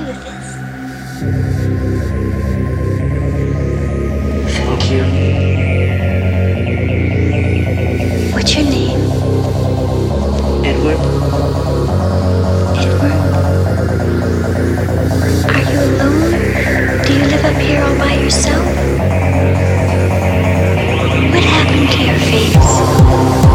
with this. Thank you. What's your name? Edward? Edward. Are you alone? Do you live up here all by yourself? What happened to your face?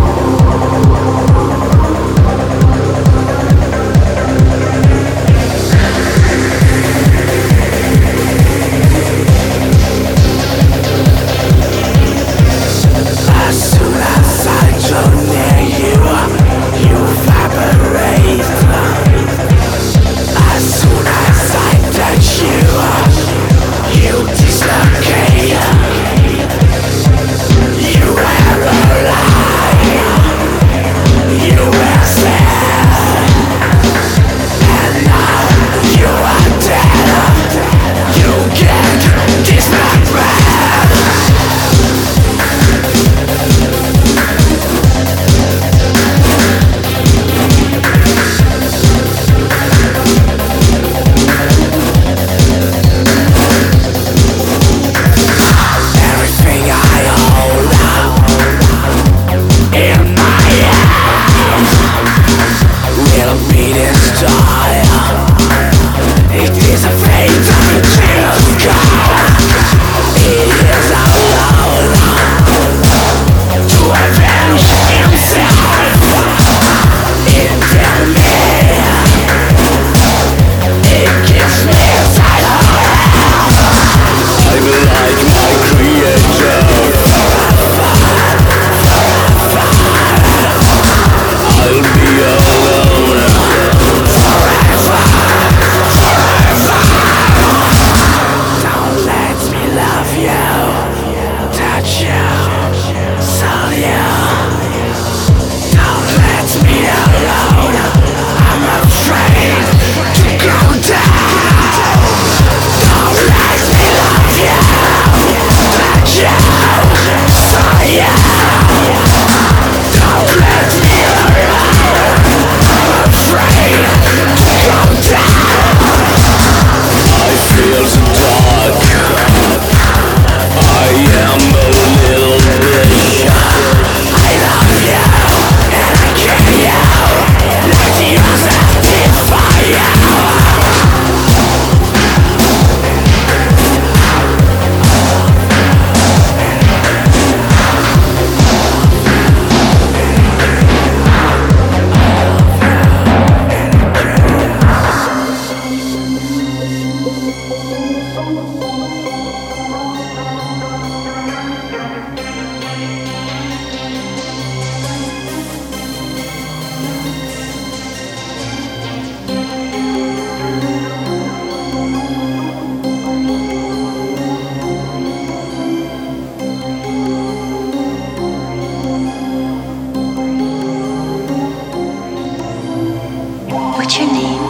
What's your name?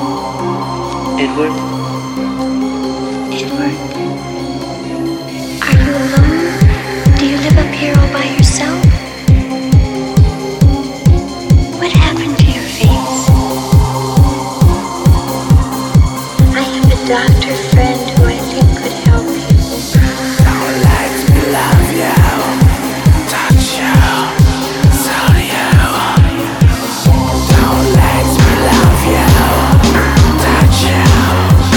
Edward? Edward. Are you alone? Do you live up here all by yourself? What happened to your face? I have a doctor friend who I think could help you. Don't let me love you, touch you, sell you. Don't let me love you, touch you.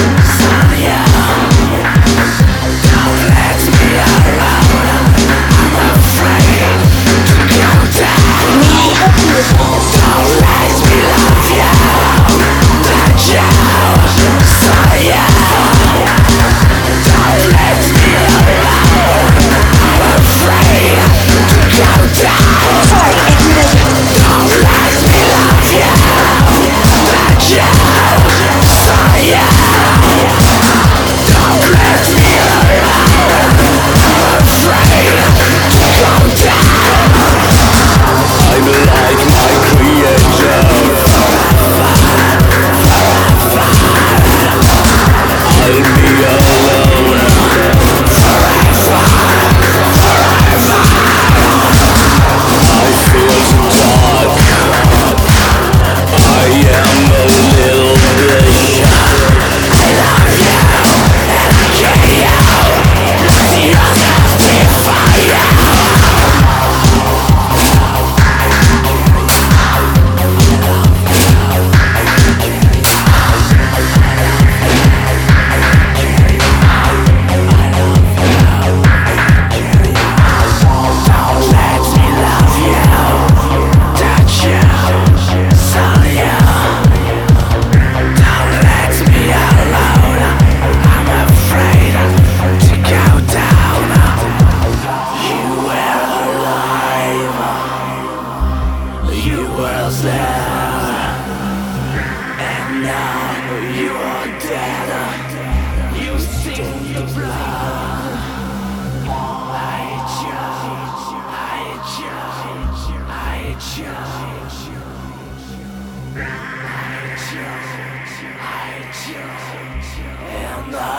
You were there, and now you are dead. You sing the blood. I hate you, I hate you, I hate you, I hate you, I hate you, and I